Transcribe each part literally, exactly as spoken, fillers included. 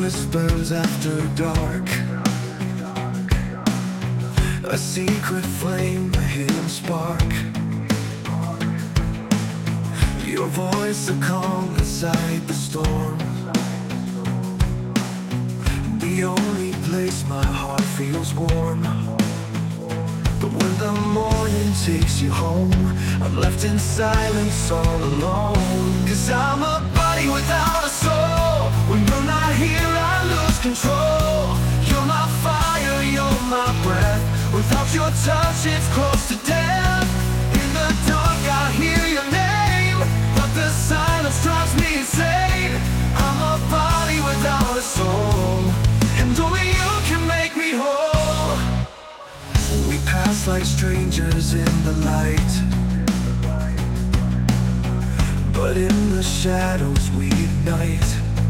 whispers after dark, a secret flame, a hidden spark. Your voice, a calm inside the storm, the only place my heart feels warm. But when the morning takes you home, I'm left in silence all alone. Cause I'm a body without a soul. When you're not here I lose control. You're my fire, you're my breath. Without your touch it's close to death. In the dark I hear your name, but the silence drives me insane. I'm a body without a soul, and only you can make me whole. We pass like strangers in the light, but in the shadows we ignite.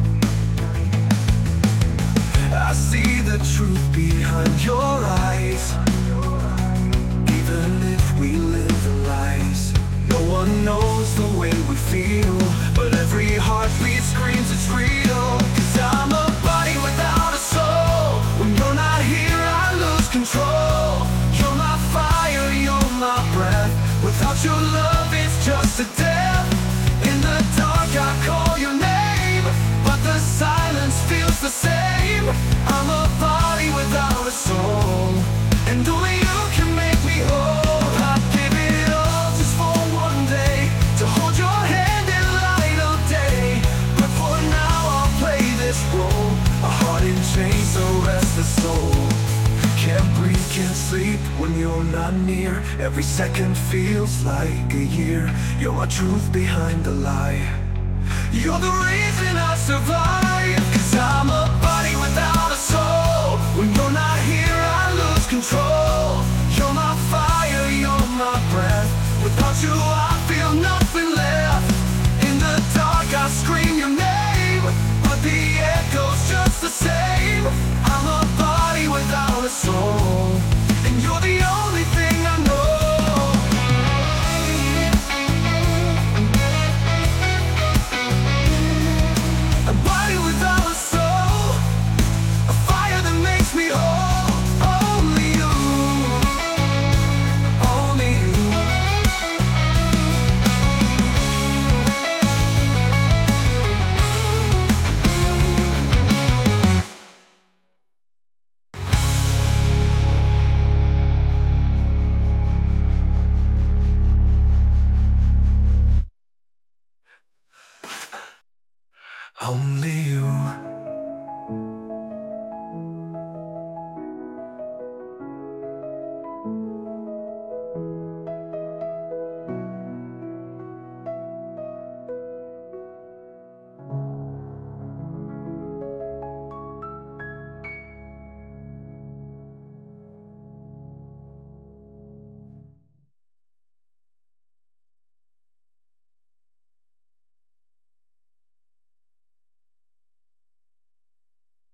I see the truth behind your eyes. Even if we live in lies, no one knows the way we feel, but every heartbeat screams it's real. Cause I'm a body without a soul. When you're not here I lose control. You're my fire, you're my breath. Without your love it's just a death. In the dark I call your name, but the silence feels the same. I'm a body without a soul, and only you can make me whole. I'd give it all just for one day, to hold your hand in light of day. But for now I'll play this role, a heart in chains, a restless soul. Can't breathe, can't sleep when you're not near. Every second feels like a year. You're my truth behind the lie. You're the reason I survive. Cause I'm a body without a soul. When you're not here I lose control. You're my fire, you're my breath. Without you I feel nothing left. In the dark I scream your name, but the echo's just the same. I'm a body without a soul, and you're the only thing I know. A body without a soul, a fire that makes me whole. Only you, only you. Only you.